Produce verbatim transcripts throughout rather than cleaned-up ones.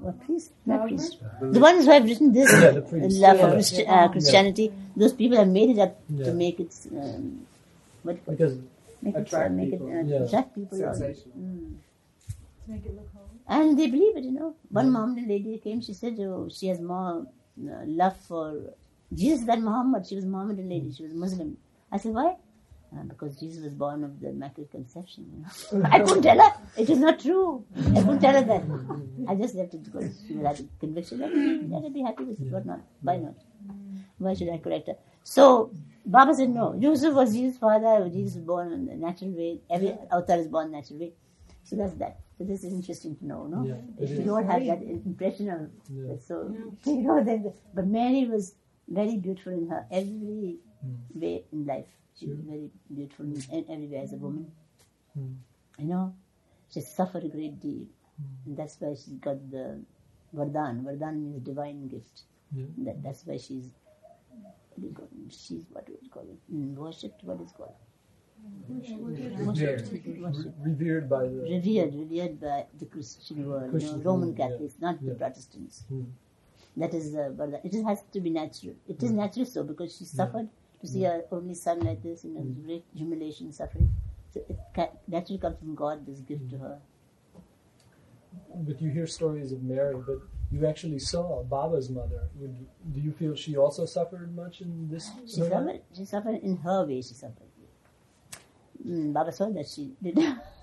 What priest? Not priest. The ones who have written this yeah, the priest. love yeah, for Christi- uh, Christianity, yeah. Those people have made it up yeah. to make it, um, what because make attract it, uh, make people. it uh, Yeah. attract people. Sensation. Mm. To make it look holy. And they believe it, you know. One Yeah. Mohammedan lady came, she said oh, she has more uh, love for Jesus than Muhammad. She was a Mohammedan lady, she was a Muslim. I said, why? Uh, because Jesus was born of the Immaculate Conception, you know. I couldn't tell her. It is not true. I couldn't tell her that. I just left it because she had a conviction. Let her, let her be happy with it. What not? Why not? Why should I correct her? So, Baba said, no. Yusuf was Jesus' father. Jesus was born in the natural way. Every avatar is born natural way. So that's that. So this is interesting to know, no? Yeah, If it you is. don't have that impression of Yeah. that, so you know that. But Mary was very beautiful in her every Mm. way in life. She was Sure. very beautiful in every way as a woman. Mm. You know, she suffered a great deal. And that's why she got the Vardhan. Vardhan means divine gift. Yeah. That, that's why she's, what do you call it? She's, what do you call it? Mm, worshipped, what is it called? Revered. Worshipped. Revered by the Revered, revered by the Christian world, you know, Christian Roman world, yeah. Catholics, not the Yeah. Protestants. Mm. That is, uh, Vardhan. It is, has to be natural. It is natural so because she suffered to see her only son like this, you know, great humiliation, suffering. So it ca- naturally comes from God, this gift to her. But you hear stories of Mary, but you actually saw Baba's mother. Would, do you feel she also suffered much in this? She suffered, she suffered in her way, she suffered. Mm, Baba saw that she did.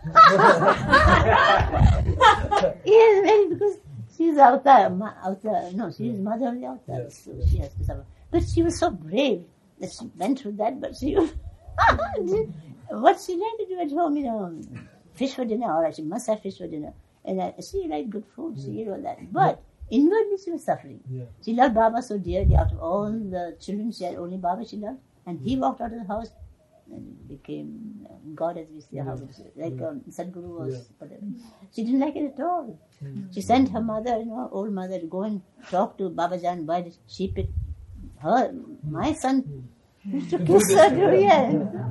Yes, very, because she's avatar, ma- avatar, no, she is mother of the avatar, Yes, so yes. she has to suffer. But she was so brave that she went through that, but she, what she liked to do at home, you know, fish for dinner, or she must have fish for dinner. And uh, she liked good food, she ate all that. But inwardly she was suffering. Yeah. She loved Baba so dearly. Out of all the children, she had only Baba she loved. And he walked out of the house and became uh, God, as we say, how would you say, like Yeah. um, Sadhguru was, Yeah. whatever. She didn't like it at all. Mm. She sent her mother, you know, old mother, to go and talk to Baba Jan. Why did she pick her, my son, to kiss her, to, yeah,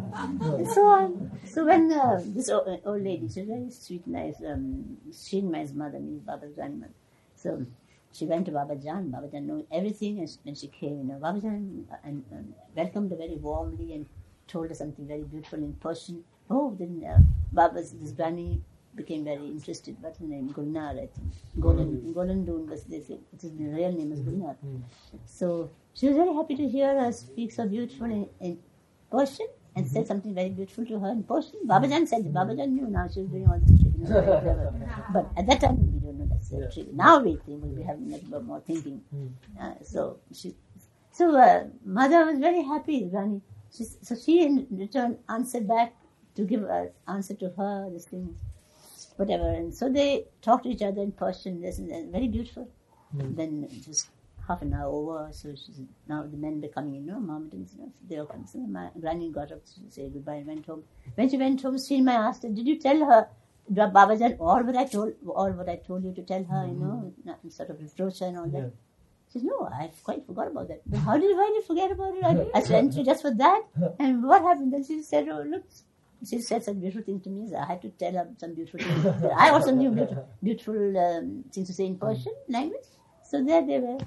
and so on. So when uh, this old, old lady, she's very sweet, nice, um, Srinmay's mother, means Baba's grandmother. So she went to Baba Jan. Baba Jan knew everything, and when she came, you know, Baba Jan uh, and, um, welcomed her very warmly and told her something very beautiful in Persian. Oh, then uh, Baba's, this granny became very interested. What's her name? Gulnar, I think. Golan, Golandun was this, it is the real name is Gulnar. Mm. So she was very happy to hear her speak so beautiful in, in Persian and said something very beautiful to her in Persian. Baba Jan said it. Baba Jan knew now she was doing all this. You know, very clever. But at that time, we don't know that's Yeah. true. Now we think we'll be having a little more thinking. Mm. Uh, so she, so uh, mother was very happy, Rani. She, so she in return answered back to give an answer to her, this thing, whatever. And so they talked to each other in Persian, this and that, very beautiful. Mm. Then just half an hour over, so she said, now the men were coming in, you know, Mohammedans, you know, so they were coming. So my granny got up to say goodbye and went home. When she went home, Srinmay asked her, did you tell her, Babajan, all what I told, all what I told you to tell her, you know, not sort of reproach her and all that? Yeah. She said, no, I quite forgot about that. But how did why did you forget about it? I, I sent you just for that. And what happened? Then she said, oh, look, she said some beautiful things to me. So I had to tell her some beautiful things. I also knew beautiful, beautiful um, things to say in Persian language. So there they were.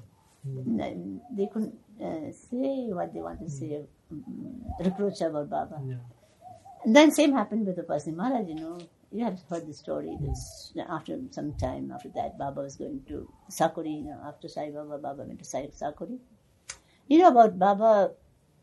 Mm. They couldn't uh, say what they wanted to say, um, reproach her about Baba. Yeah. And then same happened with the Upasani Maharaj, you know. You have heard the story. This, after some time after that, Baba was going to Sakuri, you know, after Sai Baba, Baba went to Sai Sakuri. You know about Baba,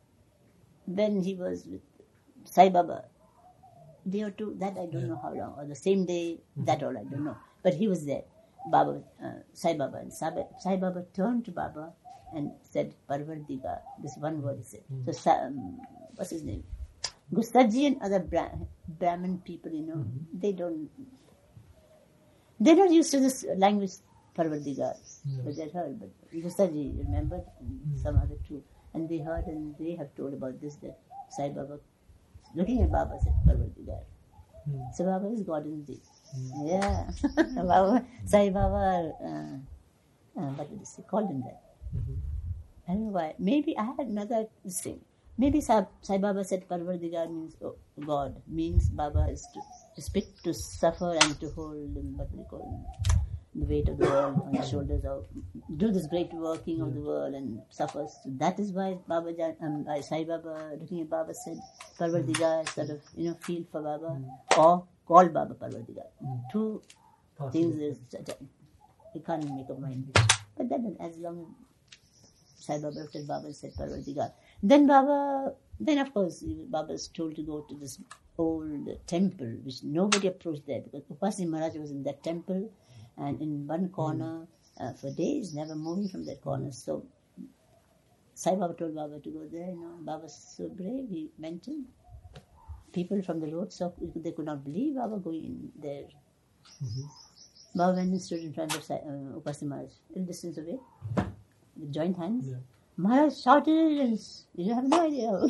when he was with Sai Baba, day or two, that I don't know how long, or the same day, that all I don't know. But he was there, Baba, uh, Sai Baba. And Sai Baba turned to Baba and said, Parvardiga, this one word he said. So, um, what's his name? Gustaji and other Bra- Brahmin people, you know, mm-hmm. they don't, they're not used to this language, Parvardiga. Yes. But they heard, but Gustaji remembered, and mm-hmm. some other two. And they heard and they have told about this, that Sai Baba, looking at Baba, said, Parvardiga. Mm-hmm. So Baba is God indeed. Mm-hmm. Yeah. Baba, Sai Baba, uh, uh, what did they say? Called him that. Mm-hmm. I don't know why. Maybe I had another thing. Maybe Sai, Sai Baba said Parvardigar means oh, God, means Baba is to, to speak, to suffer and to hold, what we call the weight of the world on his shoulders, or do this great working of the world and suffers. So that is why Baba Jan, um, uh, Sai Baba, looking at Baba, said, Parvardigar, sort of, you know, feel for Baba, mm. or call Baba Parvardigar. Mm. Two Possible. things is, you can't make up mind. But then, as long as Sai Baba said Baba said Parvardigar, then Baba, then of course, Baba is told to go to this old temple, which nobody approached there, because Upasini Maharaj was in that temple, and in one corner, uh, for days, never moving from that corner. So, Sai Baba told Baba to go there, you know. Baba was so brave, he went in. People from the road saw, they could not believe Baba going in there. Mm-hmm. Baba went and stood in front of Sai, uh, Upasini Maharaj, a little distance away, with joint hands. Yeah. Maharaj shouted, and you have no idea.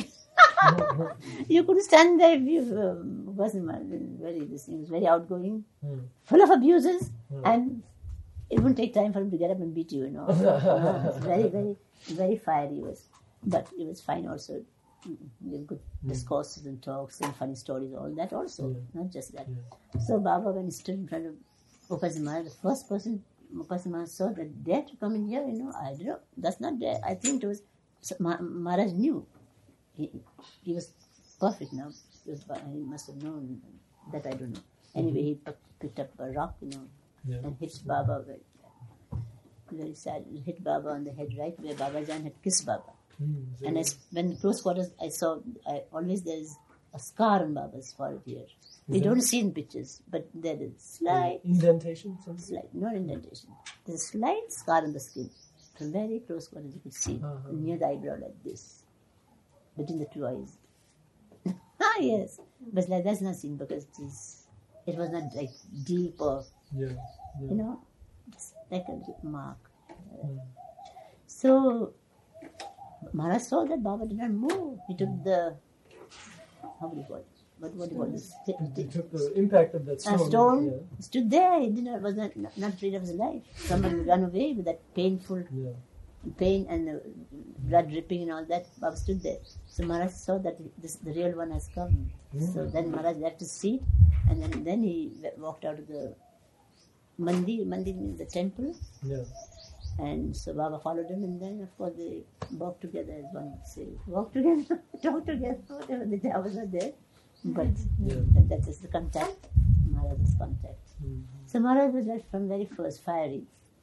You couldn't stand there if you um, wasn't very, this thing was very outgoing, mm. full of abuses, mm. and it wouldn't take time for him to get up and beat you, you know. uh, very, very, very fiery was, but it was fine also. With good mm. discourses and talks and funny stories, all that also, yeah. not just that. Yeah. So Baba, when he stood in front of Upasini Maharaj, the first person Upasini Maharaj saw that dare to come in here, you know, I don't know, that's not dare. I think it was Maharaj knew. He, he was perfect now. He, was, he must have known that, I don't know. Anyway, he picked up a rock, you know, yeah. and hit Baba very, very sad. Hit Baba on the head, right where Baba Jan had kissed Baba. Mm, and I, when close quarters, I saw, I, always there's a scar on Baba's forehead here. We don't see in pictures, but there is slight indentation. Slight, not indentation. There's a slight scar on the skin. From very close quarters, you could see uh-huh. near the eyebrow like this. Between the two eyes. ah, yes. But like, that's not seen because it, is, it was not like deep or, yeah, yeah. you know, it's like a mark. Mm. So, Maharaj saw that Baba did not move. He took mm. the, how do you call it? What, what do you call this? He, he took the impact of that stone. A stone yeah. stood there. He did not, was not, not, not afraid of his life. Someone ran away with that painful yeah. pain and the blood dripping and all that. Baba stood there. So Maharaj saw that this, the real one has come. Mm. So then Maharaj left his seat, and then, then he walked out of the mandir. Mandir means the temple. Yeah. And so Baba followed him, and then of course they walked together, as one would say. Walked together, talked together, whatever. I was not there. But yeah. that is the contact, Maharaj's contact. Mm-hmm. So Maharaj was right from very first, fiery.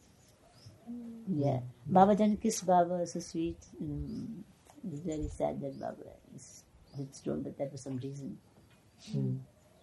Yeah. Mm-hmm. Baba Jan kissed Baba, so sweet. Mm. It was very sad that Baba is told that that was some reason. Mm.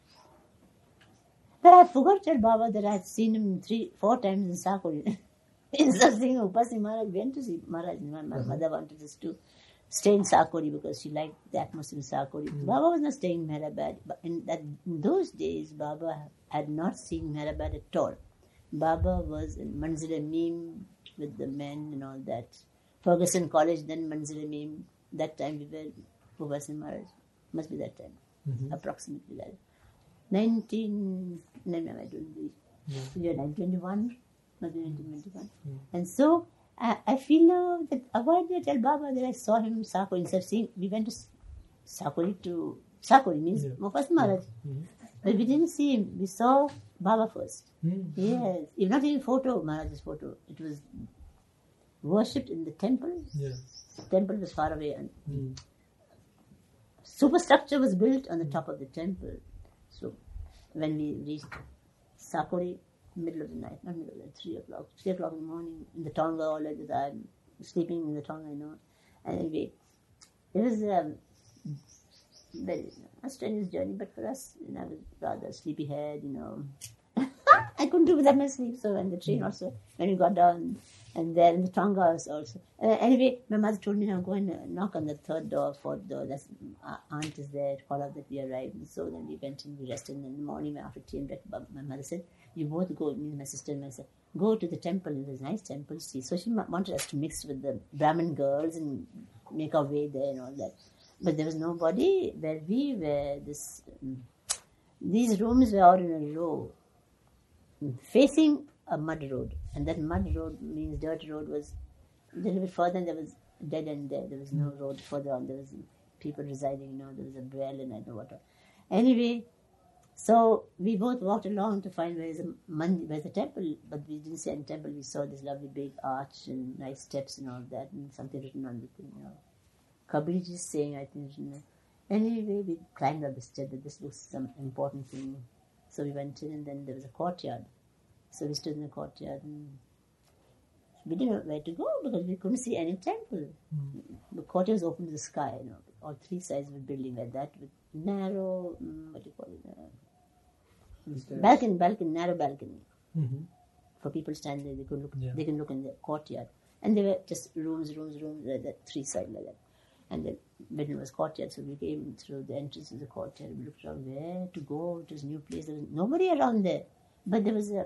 But I forgot to tell Baba that I had seen him three, four times in Sakuri. Instead of seeing Upasini Maharaj, went to see Maharaj. My uh-huh. mother wanted us to stay in Sakuri because she liked the atmosphere in Sakuri. Mm. Baba was not staying in Meherabad. But in, that, in those days, Baba had not seen Meherabad at all. Baba was in Manzil-e-Meem with the men and all that. Ferguson College, then Manzil-e-Meem. That time we were Upasini Maharaj. Must be that time. Mm-hmm. Approximately that. nineteen... No, no, I don't know. Yeah. Year nineteen twenty-one. Must be nineteen twenty-one. Mm. And so, I, I feel now that, why did I tell Baba that I saw him in Sakuri? Instead of seeing, we went to Sakuri to, Sakuri means yeah. Upasini Maharaj. Yeah. Mm-hmm. But we didn't see him. We saw Baba first. Mm-hmm. Yes. If not even photo, Maharaj's photo. It was worshipped in the temple. Yeah. The temple was far away. And mm. superstructure was built on the top of the temple. So when we reached Sakuri, middle of the night, not middle of the night, three o'clock, three o'clock in the morning, in the Tonga all at the time, sleeping in the Tonga, you know. And anyway, it was um, very a strenuous journey, but for us, you know, I was rather sleepyhead, you know. I couldn't do without my sleep, so and the train also, when we got down, and there in the Tonga also. Uh, anyway, my mother told me, now go and uh, knock on the third door, fourth door, that's, uh, aunt is there, call out that we arrived. And so then we went and we rested, and in the morning after tea and breakfast, my mother said, you both go, me and my sister and myself, go to the temple, there's a nice temple, see. So she wanted us to mix with the Brahmin girls and make our way there and all that. But there was nobody where we were, this, um, these rooms were all in a row, facing a mud road. And that mud road means dirt road was a little bit further, and there was dead end there. There was no road further on. There was people residing, you know, there was a well and I don't know what. Anyway, So we both walked along to find where is the mandi, where's the temple, but we didn't see any temple. We saw this lovely big arch and nice steps and all that, and something written on the thing. You know, Kabirji is saying, I think, you know. Anyway, we climbed up the step, that this looks some important thing. So we went in, and then there was a courtyard. So we stood in the courtyard, and we didn't know where to go because we couldn't see any temple. Mm. The courtyard was open to the sky, you know. All three sides of the building like that, with narrow, um, what do you call it? Uh, balcony, balcony, narrow balcony. Mm-hmm. For people standing there, they could look. Yeah. They can look in the courtyard, and there were just rooms, rooms, rooms, like that, three sides like that. And the middle was courtyard, so we came through the entrance of the courtyard. We looked around where to go. It was a new place. There was nobody around there, but there was a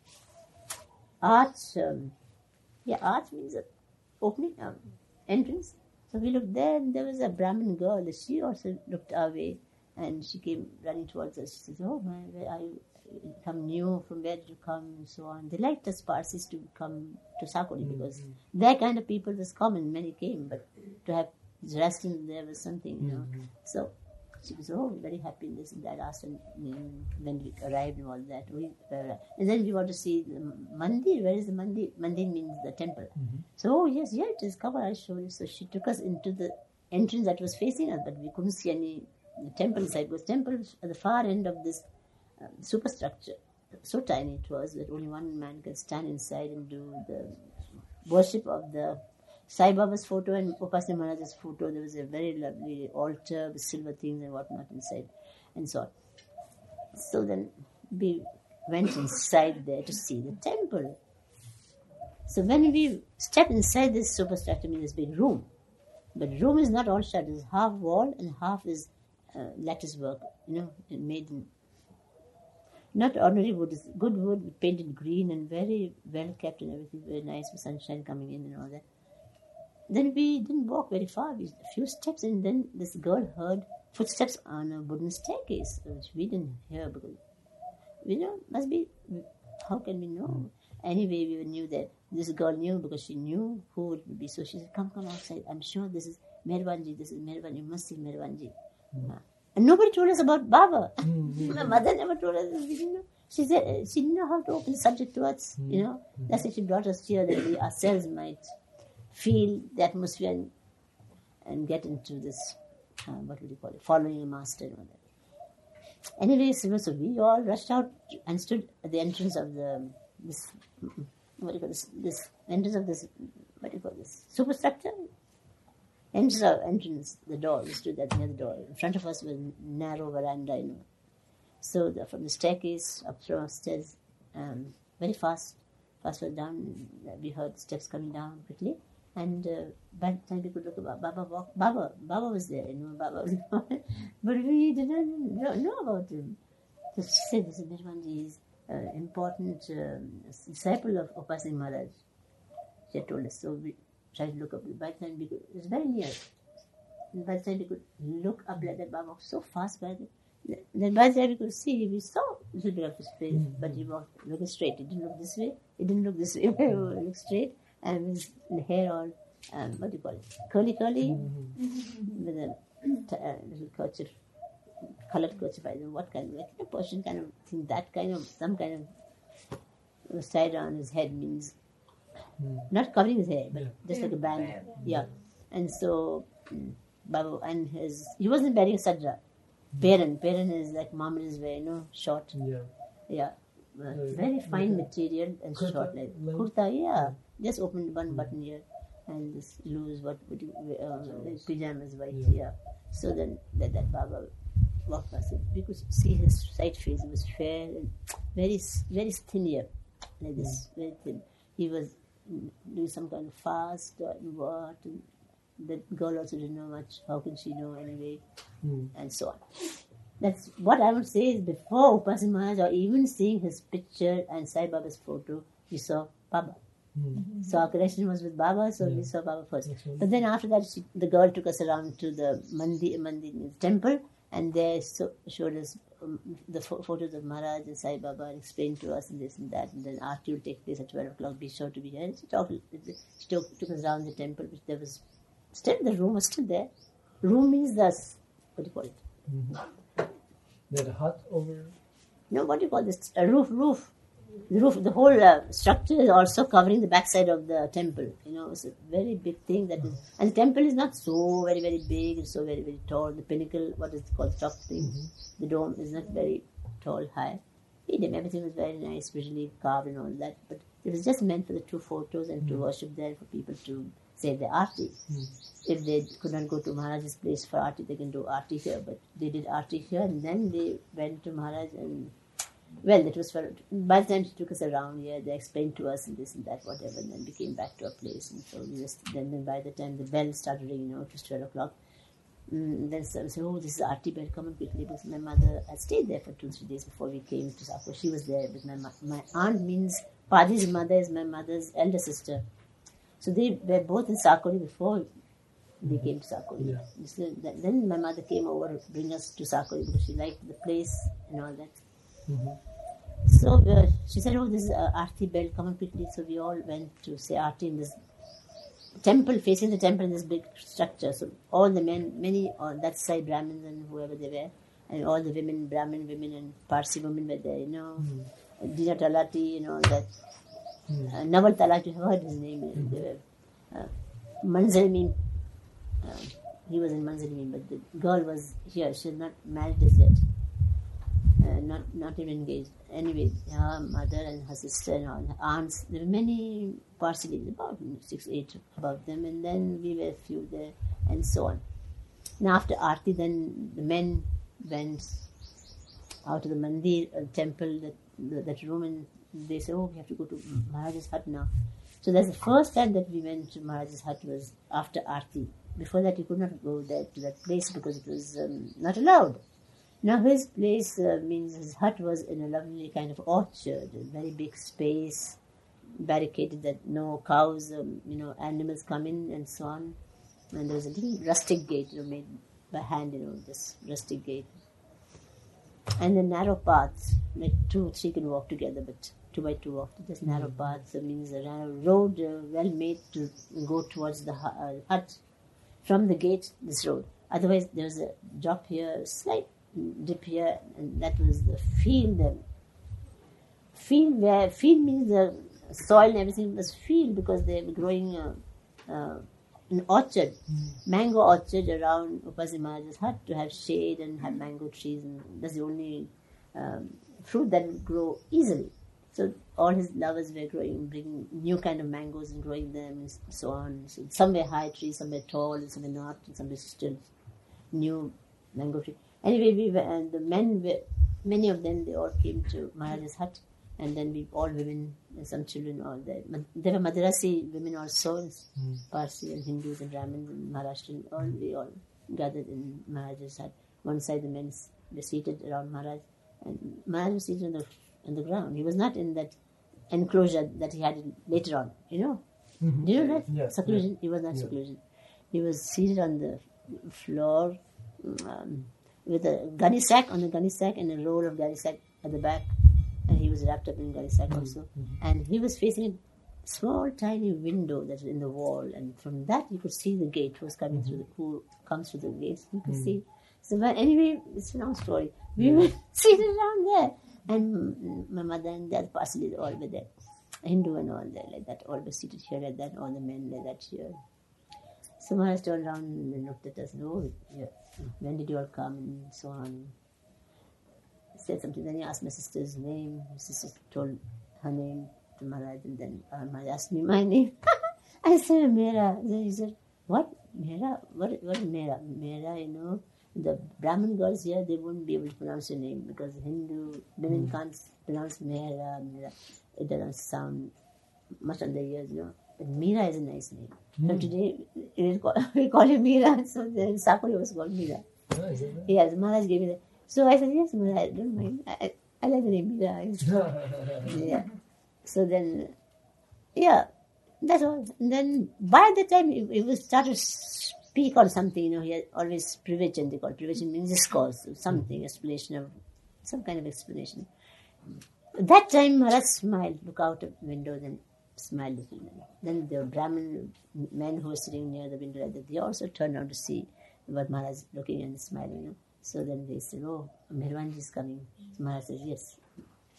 arch. Um, yeah, arch means a opening, um, entrance. So we looked there, and there was a Brahmin girl. She also looked our way, and she came running towards us. She said, "Oh my, where are you? Come new? From where did you come?" And so on. They liked us Parsis to come to Sakori mm-hmm. because that kind of people was common. Many came, but to have resting there was something, you know. Mm-hmm. So she was oh very happy in this and that. Asked and when we arrived and all that. We uh, and then we want to see the mandir. Where is the mandir? Mandir means the temple. Mm-hmm. So oh yes, yeah, it is. Come on, I'll show you. So she took us into the entrance that was facing us, but we couldn't see any the temple inside. Because temple at the far end of this um, superstructure, so tiny it was that only one man could stand inside and do the worship of the Sai Baba's photo and Upasana Maharaj's photo. There was a very lovely altar with silver things and whatnot inside, and so on. So then we went inside there to see the temple. So when we stepped inside this superstructure, I mean this big room, but room is not all shut. It's half wall and half is uh, lattice work, you know, made in not ordinary wood. It's good wood, painted green and very well kept and everything, very nice with sunshine coming in and all that. Then we didn't walk very far, we, a few steps, and then this girl heard footsteps on a wooden staircase, which we didn't hear because, you know, must be, how can we know? Anyway, we knew that this girl knew because she knew who it would be. So she said, come, come outside. I'm sure this is Mervanji, this is Mervanji, you must see Mervanji. Mm. Uh, and nobody told us about Baba. Mm-hmm. My mother never told us this, we didn't know. She said, she didn't know how to open the subject to us, mm-hmm. you know. That's why she brought us here, that we ourselves might feel the atmosphere and, and get into this, uh, what would you call it, following a master and all that. Anyway, so, so we all rushed out and stood at the entrance of the, this, what do you call this, this entrance of this, what do you call this, superstructure? Entrance, of, entrance, the door, we stood at near the door. In front of us was a narrow veranda, you know. So the, from the staircase up through stairs, um, very fast, fast was down, we heard steps coming down quickly. And uh, by the time we could look about Baba walk, Baba, Baba was there, you know, Baba was there. But we didn't know, know about him. So she said, this is Nirvanji, he's an uh, important um, disciple of Upasana Maharaj. She had told us. So we tried to look up. By the time we could, it was very near. And by the time we could look up like that, Baba walked so fast by the Then by the time we could see, we saw a little bit of his face, mm-hmm. but he walked looking straight. He didn't look this way. He didn't look this way. He looked straight. And his hair all, um, what do you call it, curly curly, mm-hmm. with a t- uh, little kerchief, colored kerchief, I don't know what kind of, like a Persian kind of thing, that kind of, some kind of was tied on his head means, mm. not covering his hair, but yeah. just like a band, band. yeah. And so, Babu, and his, he wasn't wearing a sadra. Peran, Peran is like Muhammad's way, you know, short. Yeah. Yeah. Uh, very fine like material and kurta, short, like, like kurta, yeah. Just opened one mm. button here, and this loose, what would you, uh, like pajamas, white, yeah. yeah. So then that, that Baba walked past. We could see his side face. It was fair and very, very thin here, like this, mm. very thin. He was doing some kind of fast or what. And the girl also didn't know much. How can she know anyway? Mm. And so on. That's what I would say is before Upasana Maharaj or even seeing his picture and Sai Baba's photo, we saw Baba. Mm-hmm. So our connection was with Baba, so yeah. we saw Baba first. Right. But then after that, she, the girl took us around to the Mandi, Mandi temple, and they so, showed us um, the fo- photos of Maharaj and Sai Baba and explained to us and this and that. And then Aarti will take place at twelve o'clock, be sure to be here. And she, talked, she took, took us around the temple, which there was still, the room was still there. Room means the, what do you call it? Mm-hmm. They had a hut over you know, what do you call this? A roof, roof. The roof, the whole uh, structure is also covering the backside of the temple. You know, it's a very big thing that is, and the temple is not so very, very big, it's so very, very tall. The pinnacle, what is it called, top thing, mm-hmm. the dome is not very tall, high. Everything was very nice, visually carved and all that, but it was just meant for the two photos and mm-hmm. to worship there, for people to say the arti. Mm-hmm. If they could not go to Maharaj's place for arti, they can do arti here, but they did arti here, and then they went to Maharaj and well, that was for, by the time she took us around here, they explained to us and this and that, whatever, and then we came back to our place. And so we just, then, then by the time the bell started ringing, you know, it was twelve o'clock, mm, then so we said, oh, this is Aarti bell, come on quickly, because my mother had stayed there for two, three days before we came to Sakura. She was there with my my aunt means, Padi's mother is my mother's elder sister. So they were both in Sakura before we came to Sakura. Yeah. So then my mother came over to bring us to Sakura because she liked the place and all that. Mm-hmm. So uh, she said, oh, this is uh, Aarti bell, come on quickly. So we all went to say Aarti in this temple, facing the temple in this big structure. So all the men, many on that side, Brahmins and whoever they were, and all the women, Brahmin women and Parsi women were there, you know. Mm-hmm. Dina Talati, you know, that. Mm-hmm. Uh, Naval Talati, you have heard his name. Mm-hmm. They were, uh, Manzari, uh, he was in Manzari, but the girl was here. She was not married as yet. Uh, not not even engaged. Anyway, her mother and her sister and all her aunts, there were many Parsi, about six, eight about them, and then we were few there, and so on. Now after Aarti, then the men went out to the mandir, uh, temple, that that room, and they said, oh, we have to go to Maharaj's hut now. So that's the first time that we went to Maharaj's hut was after Aarti. Before that, we could not go there to that place because it was um, not allowed. Now his place uh, means his hut was in a lovely kind of orchard, a very big space, barricaded that no cows, um, you know, animals come in and so on. And there was a little rustic gate, you know, made by hand, you know, this rustic gate. And the narrow paths, like two, three can walk together, but two by two walk. This narrow paths uh, means a narrow road, uh, well made to go towards the uh, hut. From the gate, this road. Otherwise, there was a drop here, slight dip here, and that was the field. The field where field means the soil and everything was field because they were growing uh, uh, an orchard, mm. mango orchard around Upasi Maharaj's hut to have shade and have mango trees, and that's the only um, fruit that would grow easily. So all his lovers were growing, bringing new kind of mangoes and growing them and so on. So some were high trees, some were tall, and some were not, and some were still new mango trees. Anyway, we were, and the men were, many of them, they all came to Maharaj's hut, and then we, all women and some children, all there. There were Madrasi women also, mm. Parsi and Hindus and Brahmins and Maharashtrian, all, we all gathered in Maharaj's hut. One side the men were seated around Maharaj, and Maharaj was seated on the, on the ground. He was not in that enclosure that he had later on, you know. Mm-hmm. Do you know that? Yes, seclusion? Yes. He was not yes. seclusion. He was seated on the floor, um, with a gunny sack on the gunny sack and a roll of gunny sack at the back, and he was wrapped up in gunny sack also. Mm-hmm. And he was facing a small, tiny window that was in the wall, and from that you could see the gate who was coming mm-hmm. through the who comes through the gates. You could mm-hmm. see. So, but anyway, it's a long story. We mm-hmm. were seated around there, and my mother and the other Parsi all were there, Hindu and all there like that. All were seated here like that. All the men like that here. So Maharaj turned around and looked at us and, oh, yeah, when did you all come and so on. He said something, then he asked my sister's name. My sister told her name to Maharaj, and then uh, Maharaj asked me my name. I said, Mera. Then he said, what? Mera? What, what is Mera? Mera, you know, the Brahmin girls here, they wouldn't be able to pronounce your name because Hindu women mm. can't pronounce Mera, Mera. It doesn't sound much on the ears, you know. But Meera is a nice name. Mm. So today we call, we call him Meera. So then Sakura was called Meera. Oh, is it that? Yes, Maharaj gave me that. So I said, yes, Maharaj, I don't mind. I, I like the name Meera. Yeah. So then, yeah, that's all. And then by the time he, he was started to speak on something, you know, he had always privachan, they call it. Privachan means discourse, something, explanation of, some kind of explanation. At that time, Maharaj smiled, look out of the window, then smiled little. Then the Brahmin men who were sitting near the window, they also turned around to see what Maharaj looking and smiling. You know? So then they said, oh, Mehrabanji is coming. So Maharaj says, yes.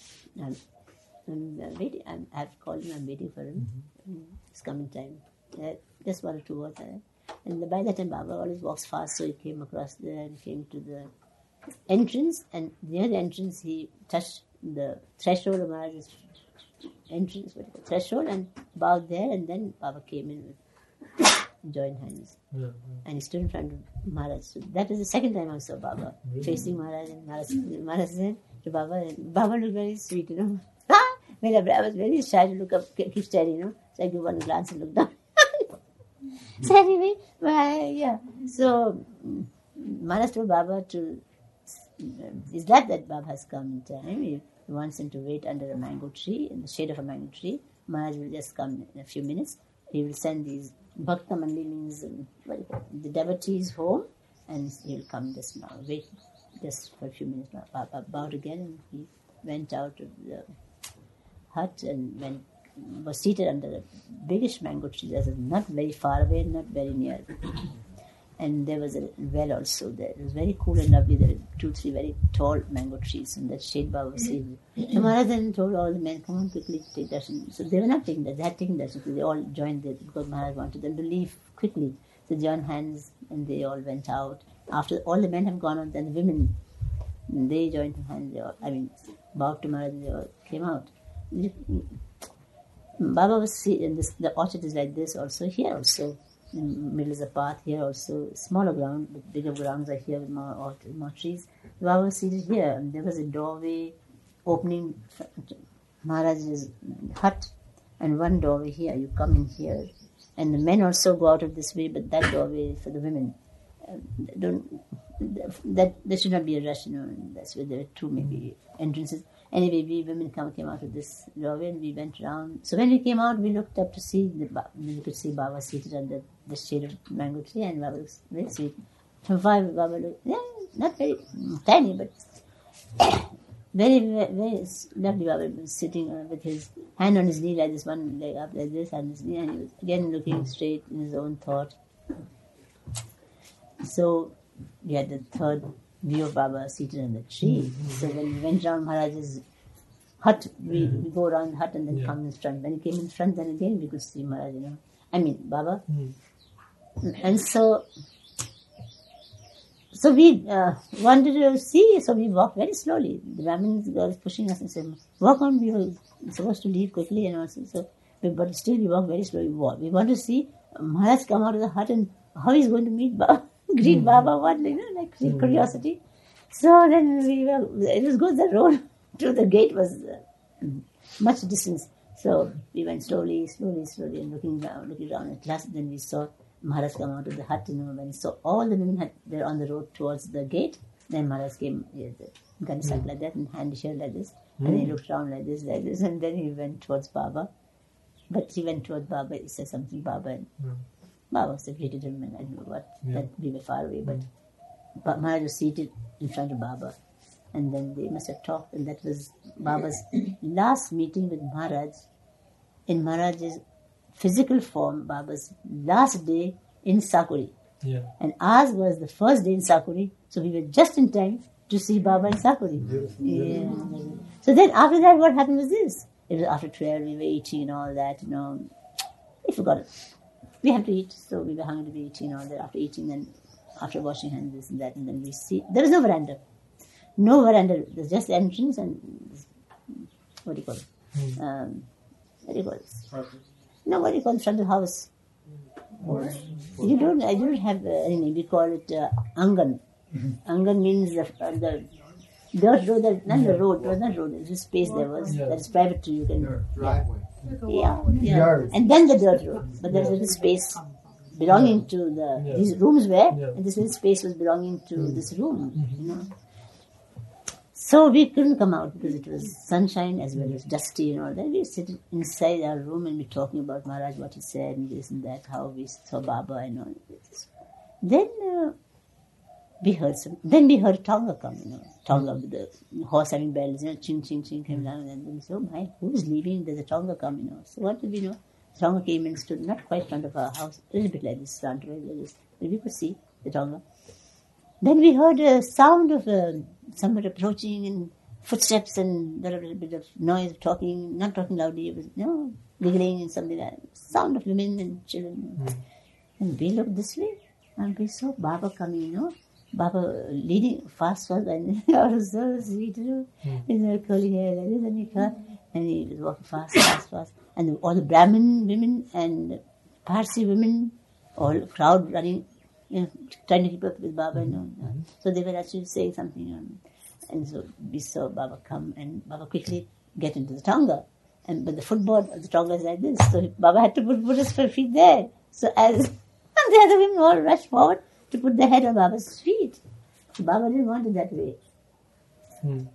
I'm, I'm uh, waiting. I'm, I've called him. I'm waiting for him. Mm, It's coming time. Uh, just one or two words. Uh, and by that time, Baba always walks fast, so he came across there and came to the entrance. And near the entrance, he touched the threshold of Maharaj's entrance, what do you call, threshold, and bowed there. And then Baba came in with joined hands. Yeah, And he stood in front of Maharaj. So that was the second time I saw Baba Really? facing Maharaj. And Maharaj, Maharaj said to Baba, and Baba looked very sweet, you know. Well, I was very shy to look up, keep staring, you know. So I give one glance and look down. So anyway, well, yeah. So mm, Maharaj told Baba to, is glad that Baba has come in time. He wants him to wait under a mango tree, in the shade of a mango tree. Maharaj will just come in a few minutes. He will send these Bhakta Mandi, means um, what do you call it, the devotees home, and he will come just now. Wait just for a few minutes. Baba bowed again, and he went out of the hut and went, was seated under a biggish mango tree that was not very far away, not very near. And there was a well also there. It was very cool and lovely. There were two, three very tall mango trees in that shade Baba was seated. So Maharaj then told all the men, come on quickly, take darshan. So they were not taking that, they had taken darshan. So they all joined there because Maharaj wanted them to leave quickly. So they joined hands and they all went out. After all the men have gone out, then the women, they joined hands. They all, I mean, bowed to Maharaj and they all came out. Baba was sitting, this, the orchard is like this also, here also. In the middle is a path, here also, smaller ground, but bigger grounds are here with more, orchard, more trees. Baba was seated here, and there was a doorway opening Maharaj's hut, and one doorway here, you come in here. And the men also go out of this way, but that doorway is for the women. Uh, don't, that there should not be a rush, you know, and that's where there are two maybe entrances. Anyway, we women come, came out of this doorway and we went around. So when we came out, we looked up to see, the, we could see Baba seated under the shade of mango tree, and Baba looks very sweet. From far, Baba looked, yeah, not very tiny, but very, very, very lovely. Baba was sitting uh, with his hand on his knee like this, one leg up like this, and his knee, and he was again looking straight in his own thought. So we had the third view of Baba seated on the tree. So when we went around Maharaj's hut, we, we go around the hut and then Yeah. come in front. When he came in front, then again we could see Maharaj, you know. I mean, Baba. Mm. And so, so we uh, wanted to see, so we walked very slowly. The Brahmin girl was pushing us and said, walk on, we were supposed to leave quickly and also, so, but, but still we walked very slowly. We, walk. we want to see Maharaj come out of the hut and how he's going to meet Baba. Greet mm. Baba, what, you know, like mm. curiosity. So then we were, it was good, the road to the gate was uh, much distance. So we went slowly, slowly, slowly, and looking down, looking down. At last, then we saw Maharaj come out of the hut, you know, when we saw all the women had, were on the road towards the gate. Then Maharaj came, he had the gun mm. like that, and hand held like this. Mm. And he looked around like this, like this, and then he went towards Baba. But he went towards Baba, he said something, Baba, and mm. Baba also greeted him, and I don't know what, yeah. that we were far away, but, but Maharaj was seated in front of Baba, and then they must have talked, and that was Baba's last meeting with Maharaj, in Maharaj's physical form, Baba's last day in Sakuri. Yeah. And ours was the first day in Sakuri, so we were just in time to see Baba in Sakuri. Beautiful. Yeah. So then after that, what happened was this. It was after twelve, we were eating and all that, you know. We forgot it. We have to eat, so we were hungry to be eating all that. After eating, then after washing hands, this and that, and then we see, there was no veranda. No veranda, there's just the entrance and, what do you call it? Mm. Um, what do you call it? No, what do you call it? Front of the house. Porch. You don't, I don't have uh, any name. We call it uh, Angan. Mm-hmm. Angan means the, uh, the dirt road, that, not the road, was not road, it's a space there was, Yeah. that is private to you. Can, Driveway. yeah, yeah. Yard. And then the dirt road. But there was a little space belonging to the, Yeah. these rooms were, Yeah. and this little space was belonging to Mm. this room, you know. So we couldn't come out because it was sunshine as well as dusty and all that. We sit inside our room and we talking about Maharaj, what he said and this and that, how we saw Baba and all this. Then uh, we heard some, then we heard Tonga come, you know, Tonga with the horse having bells, you know, ching, ching, ching came down, and then we said, oh my, who's leaving? There's a Tonga come, you know. So what did we know? Tonga came and stood not quite in front of our house, a little bit like this, slanted like this, but we could see the Tonga. Then we heard a sound of uh, someone approaching and footsteps and a little bit of noise, talking, not talking loudly, it was, you know, giggling and something like that. Sound of women and children. Mm. And we looked this way, and we saw Baba coming, you know, Baba leading fast, fast, and I was so sweet, you know, mm. with her curly hair like this, and he, and he was walking fast, fast, fast. And all the Brahmin women and Parsi women, all crowd running, you know, trying to keep up with Baba, you know. Mm-hmm. So they were actually saying something, you know, and so we saw Baba come, and Baba quickly get into the Tonga. And but the footboard of the Tonga is like this, so Baba had to put, put his feet there. So as and the other women all rushed forward to put their head on Baba's feet. So Baba didn't want it that way. Hmm.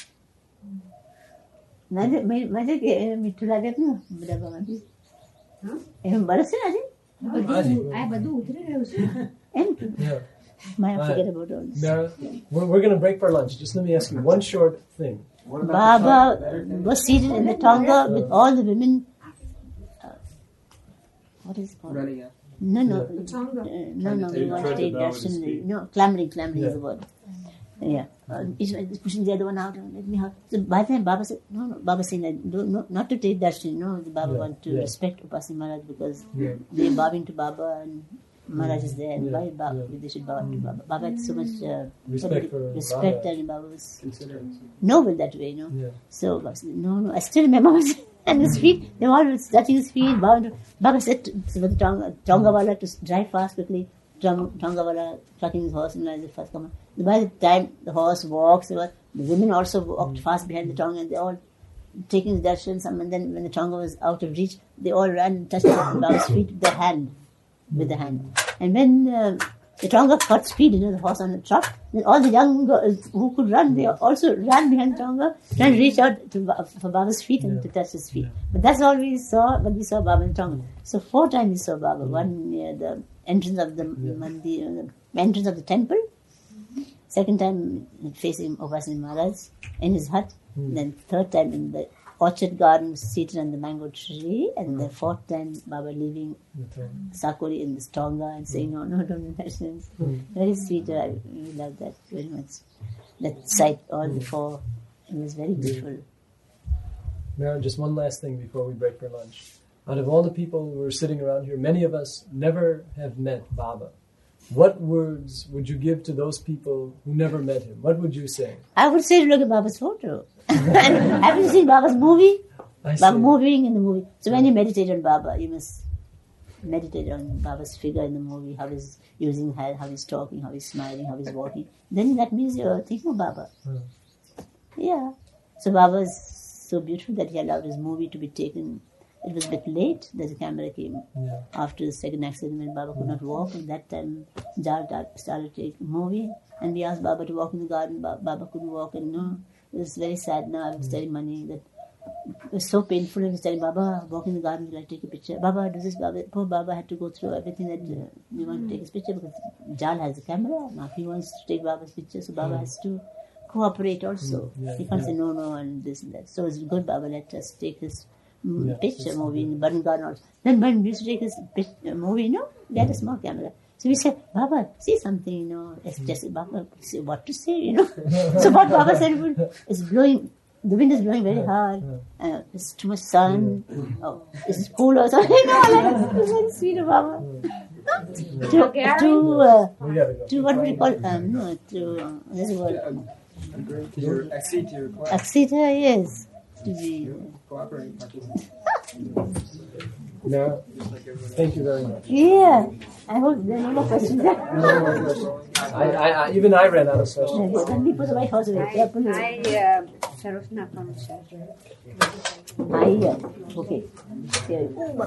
Mother, my mother, me to like that, no, but Baba did. Huh? I'm embarrassed, I think. I badu, yeah. Might forget about all this. Mara, we're, we're going to break for lunch. Just let me ask you one short thing. Baba was seated in the Tonga with all the women. Uh, what is it called? Running out. No, no. The Tonga. Uh, no, no, we want to take darshan. No, clamoring, clamoring yeah. is the word. Yeah. Uh, each one is pushing the other one out. Let me have. So by the time Baba said, no, no, Baba said, no, no, not to take darshan. No, the Baba yeah. want to yeah. respect Upasani Maharaj because yeah. they are bowing to Baba and Maharaj is there. And yeah. why Baba, yeah. they should bow to Baba. Baba had so much uh, respect, for respect Baba. And Baba was noble that way, you know. Yeah. So Baba said, no, no, I still remember and his feet, they were all touching his feet, bowing to Baba said to, to the Tonga, Tongawala to drive fast quickly. Tongawala trucking his horse and like the first come. By the time the horse walks, the women also walked mm. fast behind the Tonga and they all taking darshan. Some and then when the Tonga was out of reach, they all ran and touched Baba's feet with their hand, with the hand. And when uh, the Tonga got speed, you know, the horse on the trot, then all the young girls who could run, they also ran behind the Tonga, trying to reach out to, for Baba's feet and yeah. to touch his feet. But that's all we saw when we saw Baba in Tonga. So four times we saw Baba. Mm. One near the entrance of the yeah. mandir, the entrance of the temple. Second time facing Upasani Maharaj in his hut. Mm. Then third time in the orchard garden seated on the mango tree. And mm. the fourth time Baba leaving Sakuri in the Tonga and saying, no, no, don't do nonsense. Mm. Very sweet. I really love that very much. That sight, all mm. the four. It was very beautiful. Mara, just one last thing before we break for lunch. Out of all the people who are sitting around here, many of us never have met Baba. What words would you give to those people who never met him? What would you say? I would say look at Baba's photo. Have you seen Baba's movie? I Baba see. moving in the movie. So when you meditate on Baba, you must meditate on Baba's figure in the movie, how he's using hand, how he's talking, how he's smiling, how he's walking. Then that means you're thinking of Baba. Hmm. Yeah. So Baba is so beautiful that he allowed his movie to be taken. It was a bit late that the camera came yeah. after the second accident when Baba could not walk. At that time, Jal started taking a movie and we asked Baba to walk in the garden. Baba couldn't walk and no, it was very sad. Now I was telling Mani that it was so painful. I was telling Baba, walk in the garden, will I take a picture? Baba, do this, Baba. Poor Baba had to go through everything that uh, we want to take his picture because Jal has a camera. Now he wants to take Baba's picture, so Baba mm. has to cooperate also. Mm. Yeah, he can't yeah. say no, no, and this and that. So it's good, Baba, let us take his Yeah, picture movie in the Burn Garden also. Then when we used to take this picture, movie, you know, they had a small camera. So we said, Baba, see something, you know. It's just, Baba, see what to say, you know. So what Baba said, it's blowing, the wind is blowing very hard. Uh, it's too much sun. Oh, it's cool or something. You know, like, it's very sweet of Baba. to, to, uh, to what we call, um, no, to, uh, this word. Accede to your class. Accede, yes. To be cooperating participant. No, thank you very much. Yeah, I hope there are no more questions. No more questions. I, I, I, even I ran out of questions. Let me put the white horse away. I, I, uh, Sharafna from Sharjah. I, uh, okay. Here.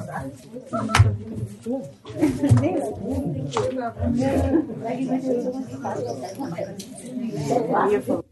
Wonderful.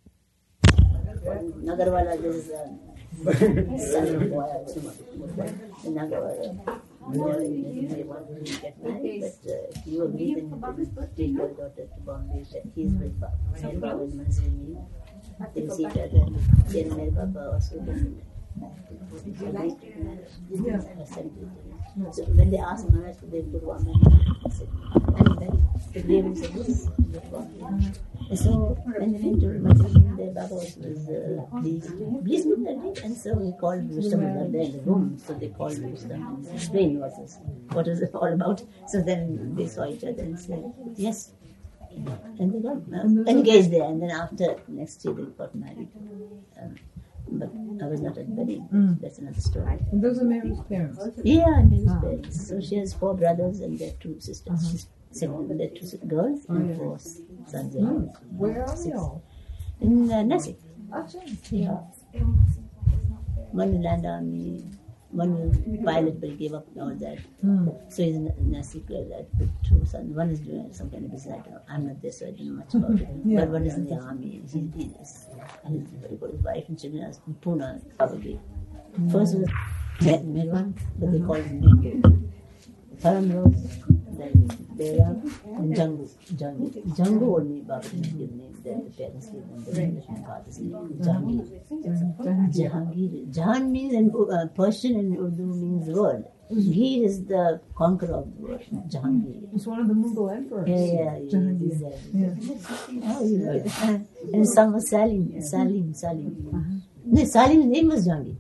Nagarwala is um, son of Nagarwala. They want to get married, but uh, if you agree, then you can take your daughter to Bombay. He's with Baba. And Baba is Manzini. They will see each other. Then my Baba also can agree to marriage. So when they asked Maharaj, they put one man. And then the grave said, yes, put one man. And so when they went to Madhya, their Baba was, was uh, pleased, pleased with that day. And so he called Wisdom there in the room. So they called Wisdom and explained what was, what was it all about. So then they saw each other and said, yes. And they got uh, engaged there. And then after, next year, they got married. Um, but I was not at the wedding. Mm. That's another story. And those are Mary's parents? Yeah, Mary's ah. parents. So she has four brothers and their two sisters. Uh-huh. She's seven, their two girls oh, and yeah. four sons. Mm. Where are they all? In uh, Nasik. Okay. Yeah. One will land army, one will pilot but gave up all that. Mm. So he's in Nasik with two sons. One is doing some kind of business. I don't know. I'm not there, so I don't know much about it. yeah. But one is in the army. He, he is, he's very good. His wife and children are in Pune, probably. Mm. First was Mirwan, but they called him Mingo. Param Rose, then Bera, and Jangu. Jangu. Jangu only Baba didn't give name. Then the parents gave them the English and father's name. Jahangir. Jahangir. Jahan means in uh, Persian and Urdu means world. Gir is the conqueror of the world. Jahangir. It's one of the Mughal emperors. Yeah, yeah, yeah. Jahangir. Yeah. Oh, you know it. And some was Salim. Salim. Salim. Uh-huh. No, Salim's name was Jahangir.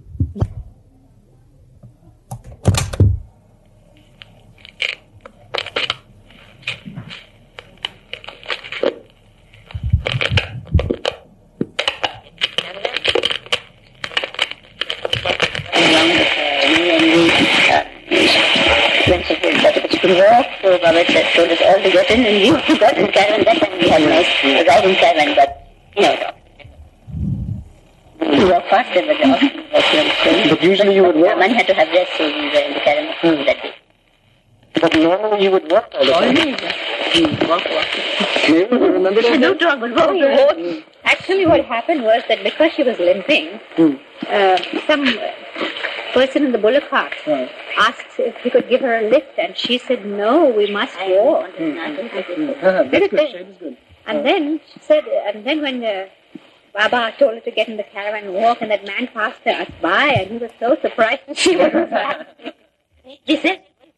So Baba said, told us all to get in, and we got in caravan. That time we had nice ride in caravan, but you know, we walked faster, but the oxygen was slow. But usually you would walk. One had to have rest, so we were in the caravan mm. that day. But normally you would walk all the time. Always, mm. walk, walk. Maybe you remember that? No talk, but walk, walk. Mm. Actually, what happened was that because she was limping, mm. uh, some person in the bullock cart right. asked if he could give her a lift, and she said, no, we must walk. Mm-hmm. Uh-huh. That's good. Shade is good. And uh-huh. then she said, and then when uh, Baba told her to get in the caravan and walk, and that man passed her us by, and he was so surprised that she was He said,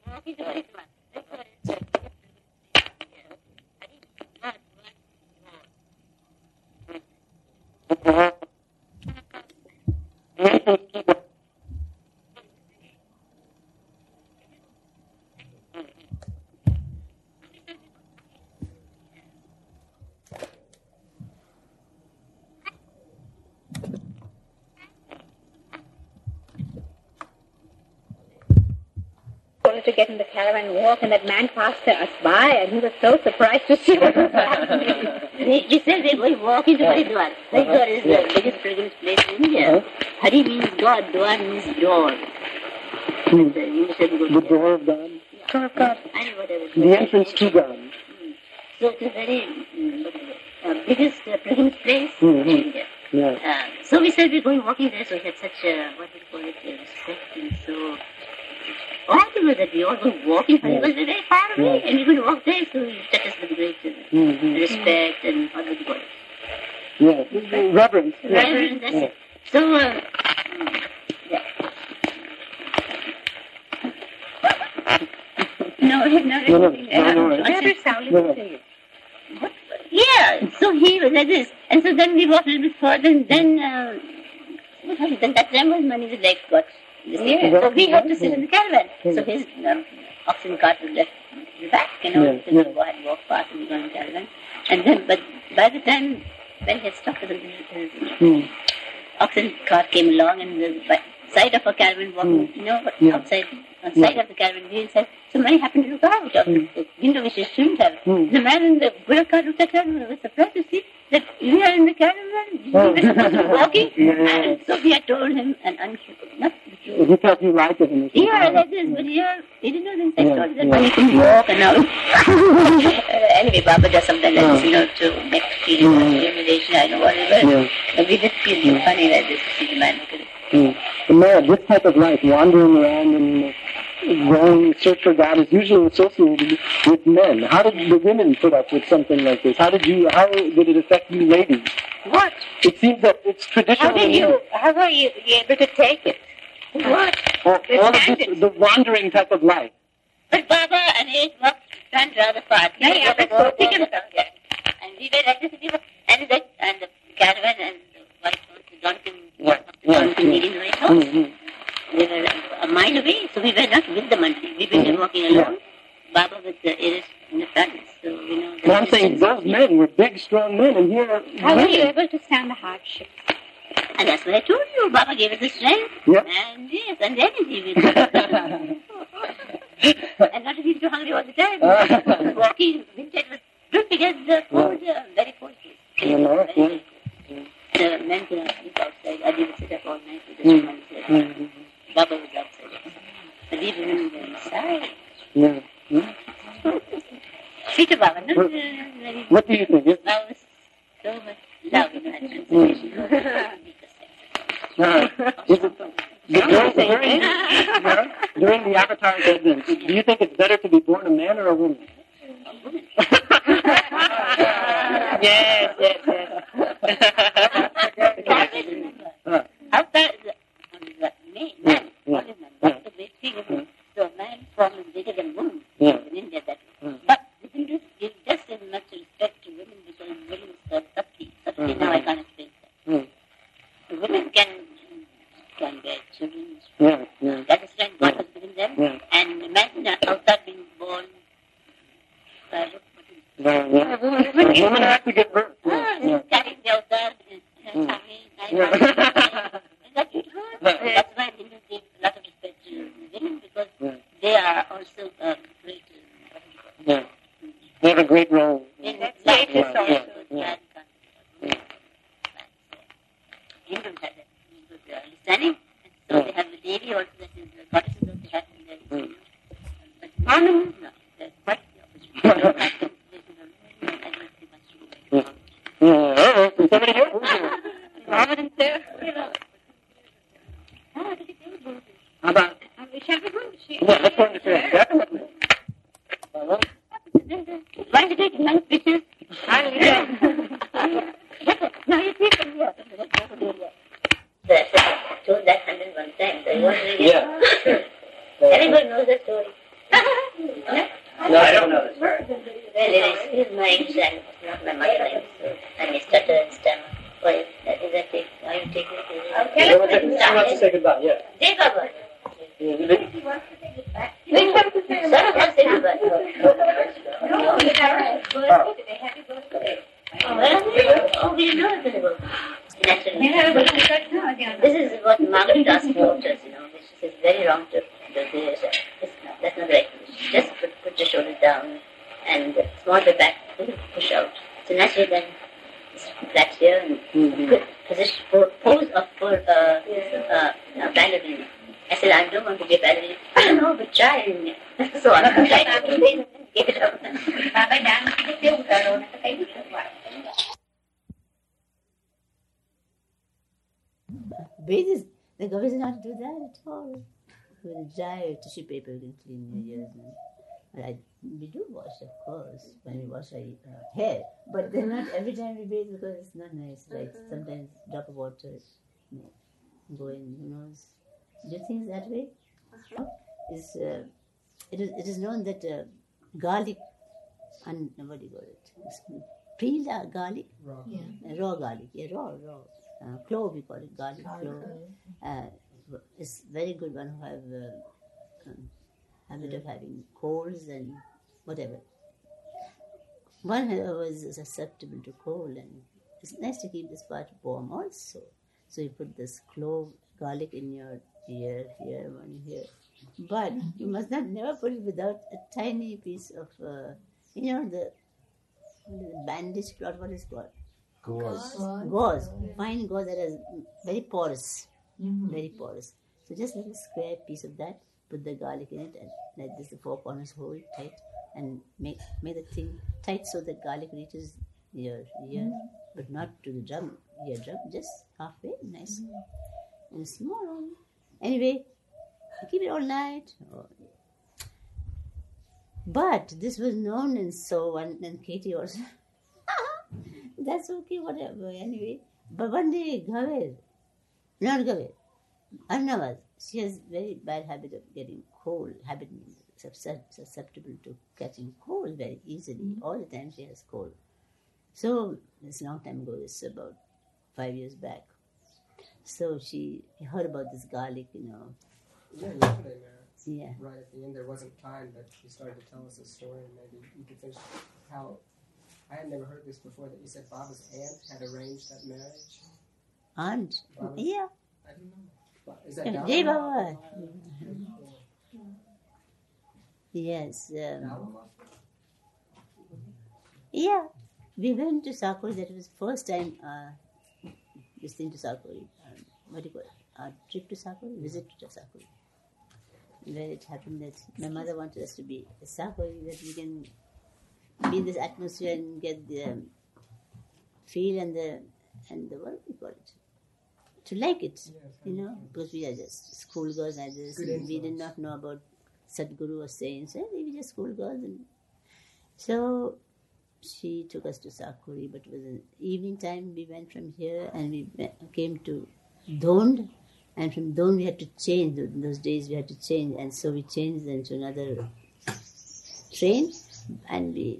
to get in the caravan and walk, and that man passed us by, and he was so surprised to see what was happening. He said they're going to walk into Haridwar. Haridwar is the biggest pilgrimage place in India. Hari means God, Dwar means door. Hmm. The door of God? Door of God. I know whatever. The entrance to God. Hmm. So it's a very uh, biggest uh, pilgrimage place mm-hmm. in India. Yeah. Uh, so we said we're going walking there, so we had such a, what do you call it, a respect, and so all the way that we all go walking, yeah. It was very far away, yeah. and we could walk there, so he touched us with great uh, mm-hmm. respect and what would you call it? Yeah, reverence. Reverence, that's yeah. it. So, uh, yeah. no, no, no, no, no, no. Never sounded no, no. What? Yeah, so he was like this, and so then we walked a little bit further, and then, uh, then that time was money the legs got. Yeah. So we had to sit in the caravan. Yeah. So his um, oxen cart was left in the back, you know, yeah. so we go ahead and walk past and we go in the caravan. And then, but by the time when he had stopped, his, his mm. oxen cart came along, and the side of a caravan walking, mm. you know, yeah. outside, on the side yeah. of the caravan, we said, somebody happened to look out of mm. the window which he shouldn't have. Mm. The man in the bullock cart looked at her and was surprised to see that we are in the caravan, we were supposed to be walking. Yeah. And so we had told him, and untrue, not true. He thought you liked it. And yeah, like this, but yeah, he didn't know the inside story that yeah. you can walk and all. uh, anyway, Baba does something like this, you know, to make feeling of stimulation, I know whatever. Yeah. But we just feel yeah. funny like this to see the man. Mm. But Maya, this type of life, wandering around and going search for God, is usually associated with men. How did the women put up with something like this? How did you? How did it affect you, ladies? What? It seems that it's traditional. How did you? How were you able to take it? What? All, all of this, the wandering type of life. But Baba and he walked stand rather far. No, yeah, but so think about it. And we were like this, we were, and the, and the caravan and the white horse, the donkey, Yeah. the donkey leading the white horse. Mm-hmm. We were a mile away, so we were not with the monkey. We were Mhm. walking along. Baba with the iris in the front, so you know. But I'm saying those men were big, strong men, and here, How were you women. able to stand the hardship? And that's what I told you. Baba gave us the strength. Yep. And yes, and then he will. And not to be too hungry all the time. Walking, winter was good because the cold, uh, very cold place. You know, Very, yeah. very cold. The men could not sleep outside. Adi would sit up all night with the Mm. women. Mhm. Baba was outside. But we women were inside. Yeah. Yeah. Sweet Baba, not uh, What- very. What do you think? Is, Baba was so much love in that Mm. transformation. uh, is it, during, during, yeah, during the Avatar's advent, do you think it's better to be born a man or a woman? Yes, yes, yes. Uh, Outside the, the man, man, Yeah. what is man? That's the great thing. Isn't it? So man form is bigger than woman. Yeah. In India, that. Mm. But the Hindus give just as much respect to women because women is called Sakti. Sakti, Mhm. now I can't explain that. mm, The women can can bear children. yeah, yeah, That is strength God has given them. yeah. And imagine outside being born. Uh, what is Yeah, yeah. The woman has to give birth. Ah, Yeah, yeah. carrying the outside, uh, Mm. tummy, Yeah. Is that it? Yeah. That's why Hindus give a lot of respect to women because Yeah. they are also uh, great. Uh, what do you call it? Yeah. They have a great role. In That's life, great yeah, resource. yeah, Yeah. yeah. Hindus have that good uh, understanding. And so Yeah. they have the Devi also, that is the goddesses also have in their Mm. But Mormons, no, they're quite the opposite. They don't have the position of women, and it's too much to do. Yeah. Yeah. Oh, is somebody here? Who's here? Mohammedans there, you know. Ah, did you do it? How about? And we shall be going to see. Yeah, let's go into prayer. Definitely. Uh, Why did you take nice pictures? No, you see from here. That's it. I told that hundred and one times. I was really Yeah. Everybody knows that story. No? No, I don't know this. Well, it is, is my English language, not my mother language. So I may stutter and stammer. Why is that, is that take, are you taking it? She wants to- she wants to say goodbye, yeah. Jai Baba. Yeah, Which one to say goodbye? Sir, let's say goodbye. No, it's all right. Birthday, happy birthday. Well, oh, we didn't know it was a birthday. Naturally. We have a birthday now, Diana. This is what Margaret asked taught us, you know, which is very wrong to do this. It's not, that's not the right position. Just put, put your shoulders down and small the back, push out. So naturally then it's flat here and Mhm. good position, for, pose of for uh, uh, uh, ballerina. I said, I don't want to be a ballerina. I don't know, but try. And so on. Try to give it up. Baba dance ke utaro na kay utaro. Bathers, the government not do that at all. With a dry tissue paper, you can clean your ears. And I, we do wash, of course, when we wash our uh, hair. But then not every time we bathe because it's not nice, right? Sometimes drop of water you know, go in, who knows. Do you think it's that way? Is uh, it is it is known that uh, garlic, and what do you call it? It's peeled uh, garlic, Raw. uh, raw garlic, yeah, raw, raw. Uh, clove, we call it garlic clove. Uh, it's very good one who have uh, um, habit of having colds and whatever. One who was susceptible to cold, and it's nice to keep this part warm also. So you put this clove, garlic in your ear, here, one here. But you must not never put it without a tiny piece of, uh, you know, the, the bandage cloth, what is it called? Gauze. Gauze, fine gauze that is very porous, very porous. So just a little square piece of that, put the garlic in it, and let this the four corners hold tight, and make make the thing tight so that garlic reaches your ear, but not to the drum, eardrum, just halfway, nice and small. Anyway, you keep it all night. Oh, but this was known, and so and, and Katie also. That's okay, whatever. Anyway, but one day, Gaver, not Gaver, Arnavaz, she has very bad habit of getting cold. Habit means susceptible to catching cold very easily. Mm-hmm. All the time she has cold. So this long time ago, it's about five years back. So she heard about this garlic, you know. Yeah, yesterday, Mara. Yeah. Right at the end, there wasn't time, but she started to tell us a story, and maybe you could finish how. I had never heard this before, that you said Baba's aunt had arranged that marriage. Aunt? Baba's, yeah. I didn't know. Is that Dala? Jai Baba. Yes. Um, yeah. We went to Sakuri. That was first time uh, this thing to Sakuri. Um, what do you call it? Our trip to Sakuri? Visit to Sakuri. Where it happened that my mother wanted us to be a Sakuri, that we can be in this atmosphere and get the um, feel and the and the what do you call it? To like it, yes, you know, because we are just schoolgirls like this. We did not know about Sadguru or saints. So we were just schoolgirls, and so she took us to Sakuri. But it was an evening time. We went from here and we went, came to Dhond, and from Dhond we had to change. In those days we had to change, and so we changed into another train, and we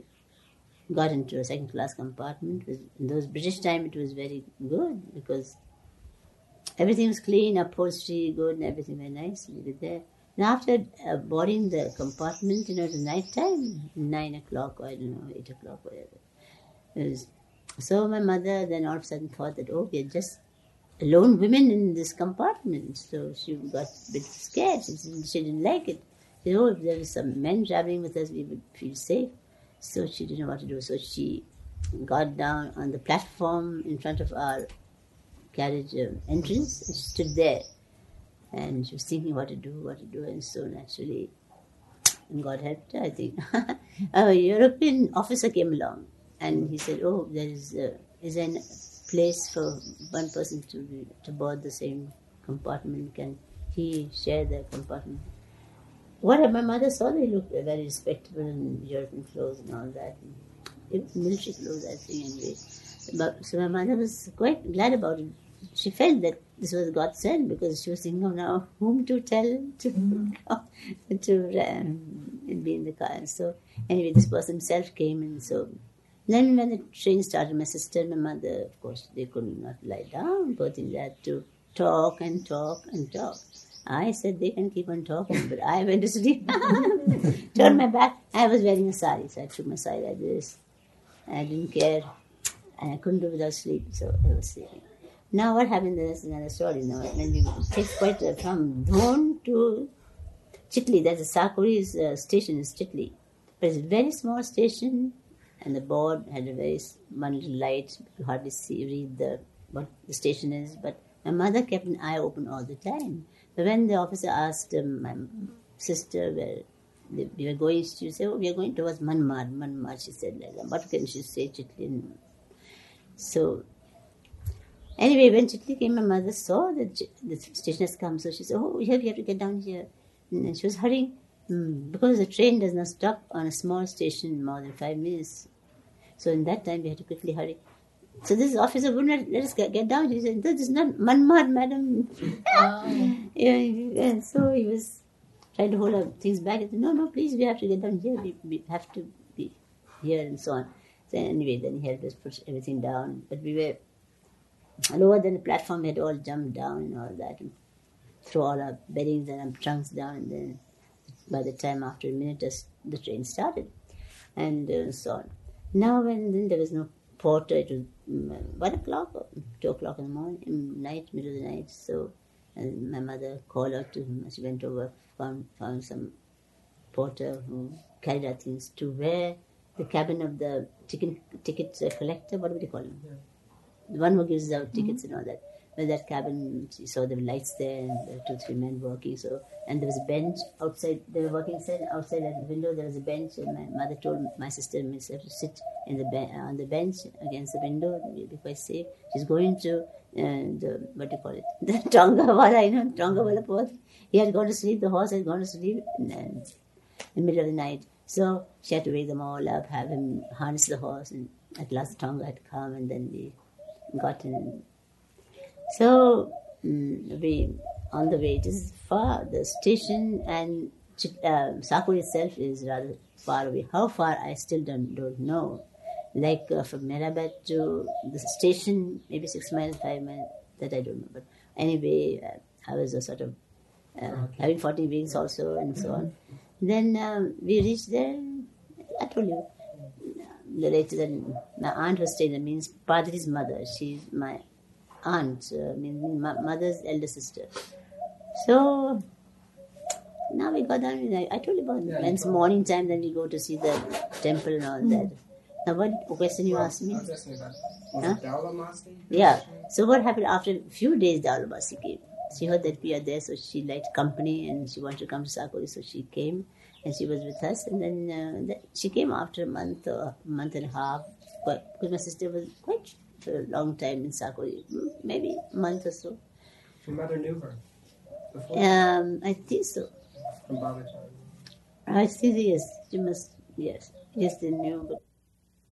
got into a second class compartment. In those British time, it was very good because everything was clean, upholstery good, and everything very nice. We were there. And after uh, boarding the compartment, you know, it was night time, nine o'clock, or I don't know, eight o'clock, whatever. It was, so my mother then all of a sudden thought that, oh, we are just alone women in this compartment. So she got a bit scared. She, she didn't like it. She said, oh, if there was some men traveling with us, we would feel safe. So she didn't know what to do. So she got down on the platform in front of our carriage uh, entrance and stood there. And she was thinking what to do, what to do. And so naturally, and God helped her, I think. A European officer came along and he said, oh, there is a, is a place for one person to be, to board the same compartment. Can he share the compartment? What my mother saw, they looked very respectable in European clothes and all that. It was military clothes, I think, anyway. But, so my mother was quite glad about it. She felt that this was God sent because she was thinking, oh, now whom to tell to mm-hmm. to um, be in the car. And so anyway, this person himself came, and so then when the train started, my sister and my mother, of course, they could not lie down, but they had to talk and talk and talk. I said they can keep on talking, but I went to sleep. Turned my back. I was wearing a sari, so I took my sari like this. I didn't care, and I couldn't do without sleep, so I was sleeping. Now what happened, there's another story now. When we take quite uh, from Dhond to Chitli, there's a Sakuri's uh, station is Chitli. But it's a very small station, and the board had a very one little light. You could hardly see, read the what the station is. But my mother kept an eye open all the time. But when the officer asked um, my sister where they, we were going, she said, oh, we are going towards Manmad. Manmad, she said like that. What can she say, Chitli? So anyway, when Chitli came, my mother saw that the station has come. So she said, oh, here we have to get down here. And she was hurrying mm, because the train does not stop on a small station more than five minutes. So in that time, we had to quickly hurry. So this officer wouldn't let us get, get down. He said, this is not Manmad, madam. Oh. yeah, and so he was trying to hold our things back. He said, no, no, please, we have to get down here. We, we have to be here and so on. So anyway, then he helped us push everything down. But we were lower than the platform. We had all jumped down and all that, and throw all our beddings and our trunks down. And then by the time after a minute, the train started, and uh, so on. Now, when then there was no porter, it was um, one o'clock or two o'clock in the morning, in night, middle of the night. So, and my mother called out to him. She went over, found found some porter who carried our things to where the cabin of the ticket ticket collector. What would you call him? Yeah. The one who gives out tickets mm-hmm. and all that. But that cabin, she saw the lights there, and there were two, three men working. So, and there was a bench outside. They were working outside. Outside at the window, there was a bench. And my mother told my sister and myself to sit in the be- on the bench against the window. We'll be quite safe. She's going to uh, the what do you call it? The Tongawala, you know, Tongawala Port. He had gone to sleep. The horse had gone to sleep in, in the middle of the night. So she had to wake them all up, have him harness the horse, and at last the Tonga had come, and then we got in. So mm, we on the way. It is far. The station and uh, Sakuri itself is rather far away. How far, I still don't, don't know. Like uh, from Mehrabad to the station, maybe six miles, five miles, that I don't know. But anyway, uh, I was a sort of uh, having forty weeks also and so on. Then um, we reached there. I told you, the later than my aunt was staying there, means Padri's mother. She's my aunt, uh, means my mother's elder sister. So now we got down. I, I told you about Yeah, when it's morning time, then we go to see the temple and all that. Now, what question you asked me? I was asking about, was Huh? it Daulamasi? Yeah. So what happened after a few days? The Alabasi came. She heard that we are there, so she liked company and she wanted to come to Sakuri, so she came and she was with us. And then uh, th- she came after a month or a month and a half, but because my sister was quite for a long time in Sakuri, maybe a month or so. Your mother knew her before Um, I think so. from Baba Chan. I think yes, she must. Yes, yes, they knew, but